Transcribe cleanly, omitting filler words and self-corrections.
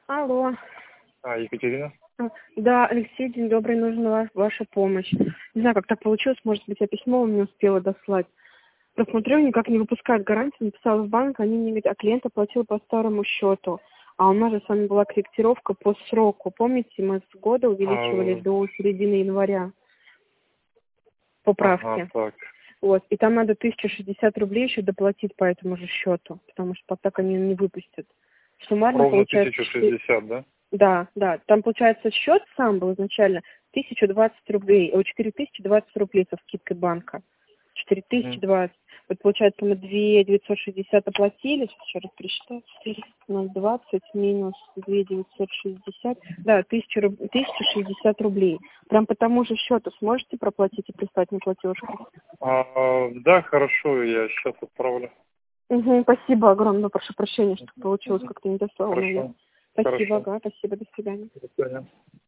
Алло. Екатерина? Да, Алексей, день добрый, нужна ваша помощь. Не знаю, как так получилось, может быть, я письмо вам не успела дослать. Просмотрю, никак не выпускают гарантию, написала в банк, они мне говорят, а клиент оплатил по старому счету. А у нас же с вами была корректировка по сроку. Помните, мы с года увеличивали до середины января поправки. Ага, так. Вот, и там надо 1060 рублей еще доплатить по этому же счету, потому что так они не выпустят. Суммарно Ровно получается... 1060, да? Да. Там, получается, счет сам был изначально 1020 рублей, 4020 рублей со скидкой банка. 4020. Вот, получается, мы 2960 оплатили. Сейчас еще раз пересчитаю. 0,20 минус 2960. Да, 1060 рублей. Прям по тому же счету сможете проплатить и прислать мне платежку? Да, хорошо, я сейчас отправлю. Спасибо огромное. Прошу прощения, что получилось как-то не дословно. Хорошо. Спасибо, Хорошо. спасибо, до свидания. До свидания.